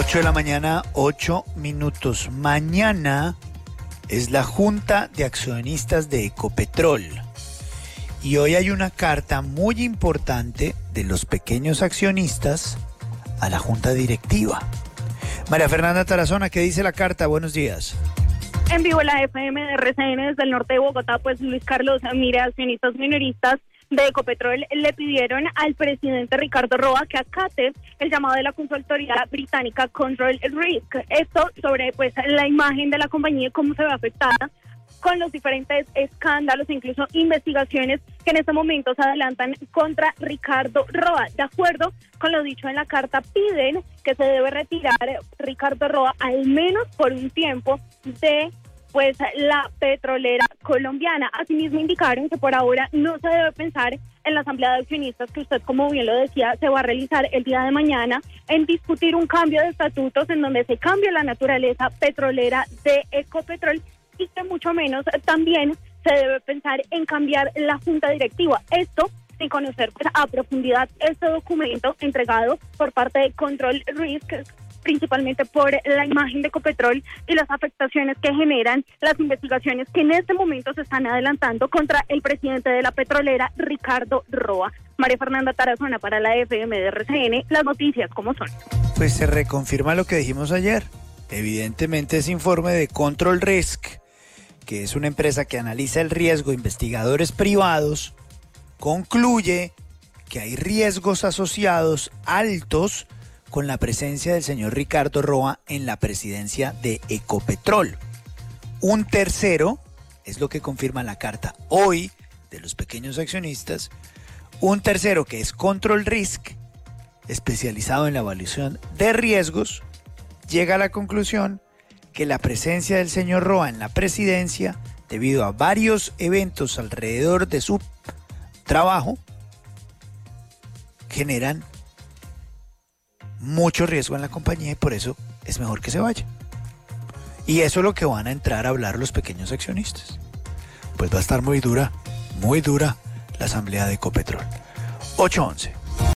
8 de la mañana, 8 minutos. Mañana es la Junta de Accionistas de Ecopetrol. Y hoy hay una carta muy importante de los pequeños accionistas a la Junta Directiva. María Fernanda Tarazona, ¿qué dice la carta? Buenos días. En vivo la FM de RCN desde el norte de Bogotá, pues Luis Carlos, mire, accionistas minoristas de Ecopetrol le pidieron al presidente Ricardo Roa que acate el llamado de la consultoría británica Control Risk. Esto sobre pues la imagen de la compañía y cómo se ve afectada con los diferentes escándalos e incluso investigaciones que en este momento se adelantan contra Ricardo Roa. De acuerdo con lo dicho en la carta, piden que se debe retirar Ricardo Roa al menos por un tiempo de pues la petrolera colombiana. Asimismo indicaron que por ahora no se debe pensar en la asamblea de accionistas que usted, como bien lo decía, se va a realizar el día de mañana, en discutir un cambio de estatutos en donde se cambie la naturaleza petrolera de Ecopetrol y que mucho menos también se debe pensar en cambiar la junta directiva. Esto sin conocer pues, a profundidad este documento entregado por parte de Control Risk, principalmente por la imagen de Ecopetrol y las afectaciones que generan las investigaciones que en este momento se están adelantando contra el presidente de la petrolera, Ricardo Roa. María Fernanda Tarazona para la FM de RCN, las noticias como son. Pues se reconfirma lo que dijimos ayer. Evidentemente ese informe de Control Risk, que es una empresa que analiza el riesgo, investigadores privados, concluye que hay riesgos asociados altos con la presencia del señor Ricardo Roa en la presidencia de Ecopetrol. Un tercero, es lo que confirma la carta hoy de los pequeños accionistas, un tercero que es Control Risk, especializado en la evaluación de riesgos, llega a la conclusión que la presencia del señor Roa en la presidencia, debido a varios eventos alrededor de su trabajo, generan mucho riesgo en la compañía y por eso es mejor que se vaya. Y eso es lo que van a entrar a hablar los pequeños accionistas. Pues va a estar muy dura la asamblea de Ecopetrol. 8:11.